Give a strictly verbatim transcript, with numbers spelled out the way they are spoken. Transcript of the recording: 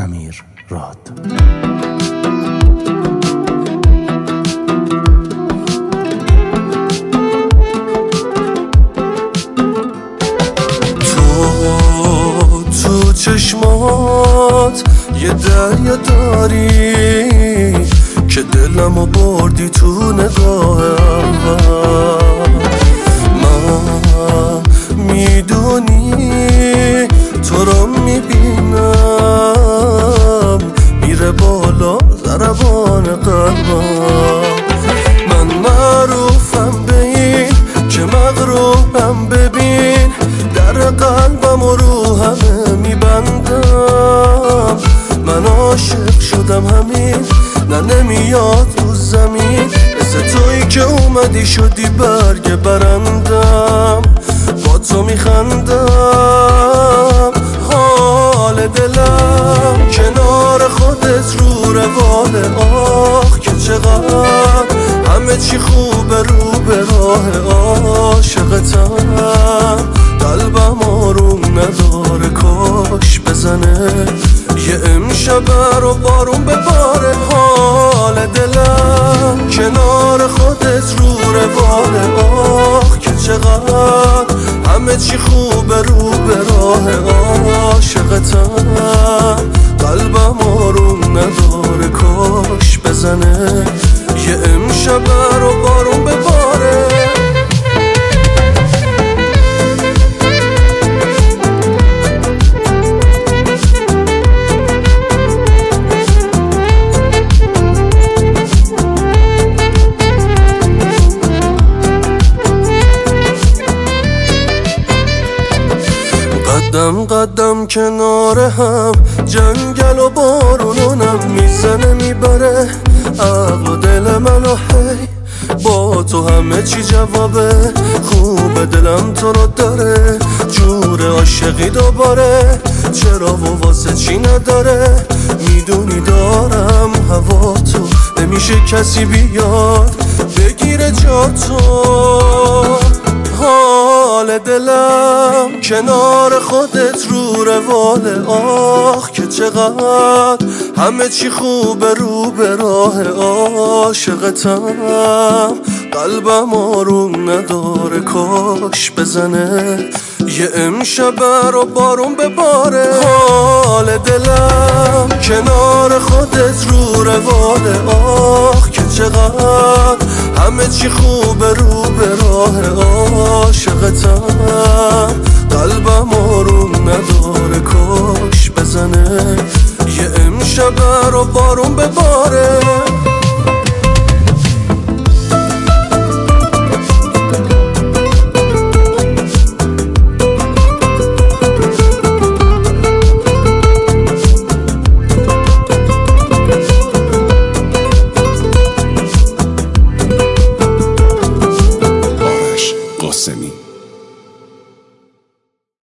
امیر راد. تو تو چشمات یه دریا داری که دلمو بردی تو نگاهم. من میدونی تو رو میبینم میره بالا ضربان قلبم. من معروفم به این که مغروبم، ببین در قلبم و رو همه میبندم. من عاشق شدم همین، نه نمیاد رو زمین، مثل تویی که اومدی شدی برگ برندم. با تو میخندم، حال دلم کنار خودت رو رواله. آخ که چقدر همه چی خوبه رو به راه عاشقتم. قلبم آروم نداره، کاش بزنه یه امشب رو بارون بباره. حال دلم کنار خودت رو رواله. آخ که چقدر همه چی خوبه رو به راه عاشقتم. قلبم آروم نداره، کاش بزنه یه امشب رو بارون بباره. قدم قدم کنار هم، جنگل و بارونونم میزنه میبره عقل و دل منو. هی با تو همه چی جوابه، خوب دلم تو رو داره، جور عاشقی دوباره. چرا و واسه چی نداره، میدونی دارم هوا تو، نمیشه کسی بیاد بگیره جا تو. حال دلم کنار خودت رو رواله. آخ که چقدر همه چی خوبه رو به راه عاشقتم. قلبم آروم نداره، کاش بزنه یه امشب رو بارون بباره. حال دلم کنار خودت رو رواله. آخ که چقدر همه چی خوبه رو به راه عاشقتم. قلبم آروم نداره، کاش بزنه یه امشب رو بارون بباره.